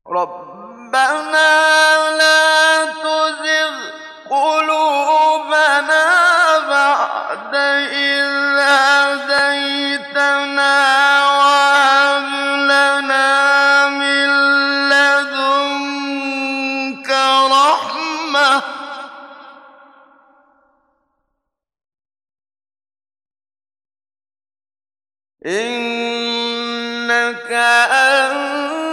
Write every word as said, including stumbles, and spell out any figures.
رَبَّنَا لَا تُزِغْ قُلُوبَنَا بَعْدَ إِذْ هَدَيْتَنَا وَهَبْ لَنَا مِن لَّدُنكَ رَحْمَةً ۚ إِنَّكَ أَنتَ